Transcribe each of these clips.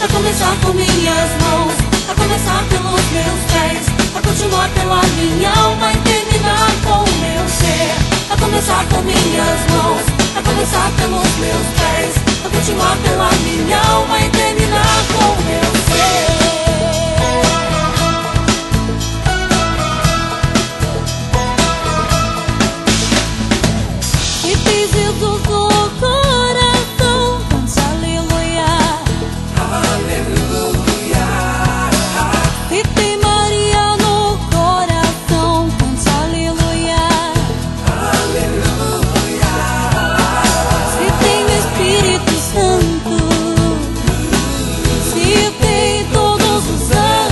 a começar com minhas mãos, a começar pelos meus pés, a continuar pela minha alma e terminar com o meu ser. A começar com minhas mãos, a começar pelos meus pés, a continuar pela minha alma e terminar com o meu ser. E pedidos do coração, cante aleluia, Aleluia. e tem Maria no coração, cante aleluia, Aleluia. se tem Espírito Santo, se tem todos os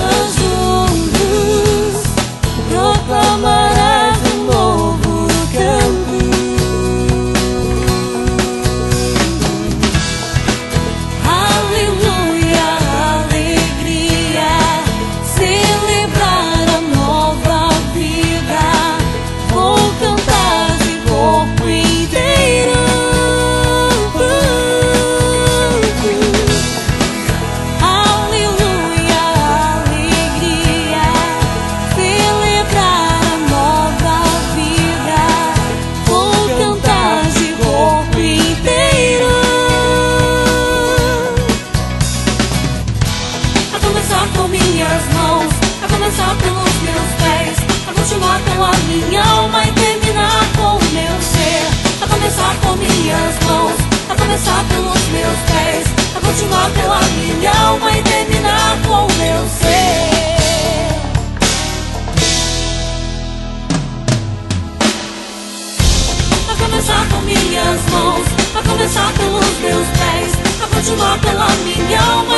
anjos, proclamarás um novo canto. Aleluia, alegria, celebrar a nova vida. Vou cantar de corpo inteiro. Aleluia, alegria, celebrar a nova vida. Vou cantar de corpo inteiro. A começar com minhas mãos, a começar pelos meus pés, a continuar pela minha alma e terminar com o meu ser. A começar com minhas mãos, a começar pelos meus pés, a continuar pela minha alma e terminar com o meu ser. A começar com minhas mãos, a começar pelos meus pés, a continuar pela minha alma